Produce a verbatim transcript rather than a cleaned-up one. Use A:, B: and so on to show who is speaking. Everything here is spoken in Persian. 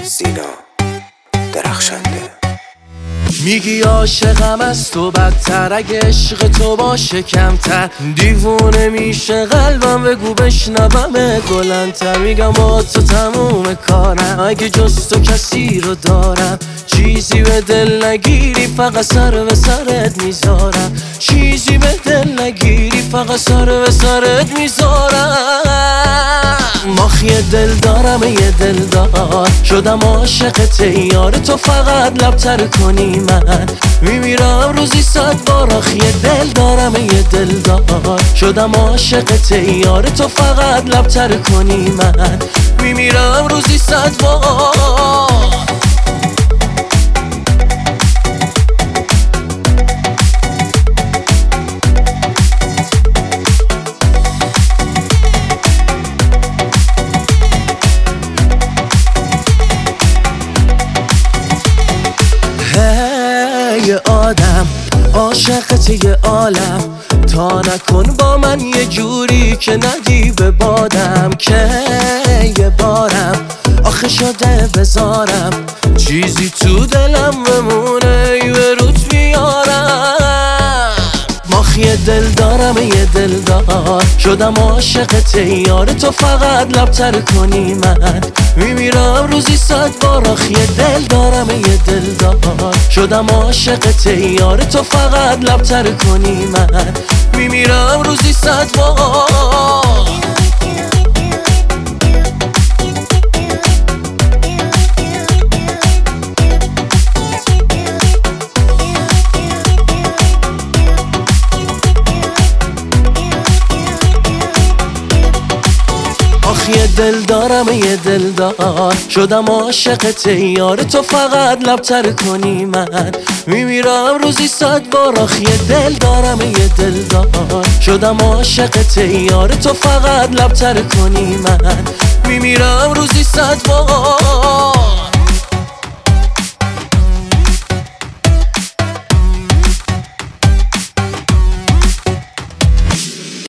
A: سینا درخشنده.
B: میگی عاشقم از تو بدتر، اگه عشق تو باشه کمتر دیوونه میشه قلبم، بگو بشنوم بلندتر. میگم با تو تموم کارم، اگه جز تو کسی رو دارم چیزی به دل نگیری فقط سر به سرت میذارم، چیزی به دل نگیری فقط سر به سرت میذارم. ماخی دل دارم یه دل دار، شدم عاشقت یار تو، فقط لبتر کنی من میمیرم روزی صد بار. آخی دل دارم یه دل دار، شدم عاشقت یار تو، فقط لبتر کنی من میمیرم روزی صد بار. یه آدم عاشقت یه عالم، تا نکن با من یه جوری که ندی به بادم، که یه بارم آخه شده بذارم چیزی تو دلم بمونه یه روت بیارم. ماخی دل دارم یه دل دار، شدم عاشقت یار تو، فقط لبتر کنی من میمیرم روزی صد بار. آخی دل دارم یه دل دار، شدم عاشقت یار تو، فقط لبتر کنی من میمیرم روزی صد بار. یه دل دارم یه دل دار، شدم عاشقت یار تو، فقط لبتر کنی من میمیرم روزی صد بار. آخی دل دارم یه دل دار، شدم عاشقت یار تو، فقط لبتر کنی من میمیرم روزی صد بار.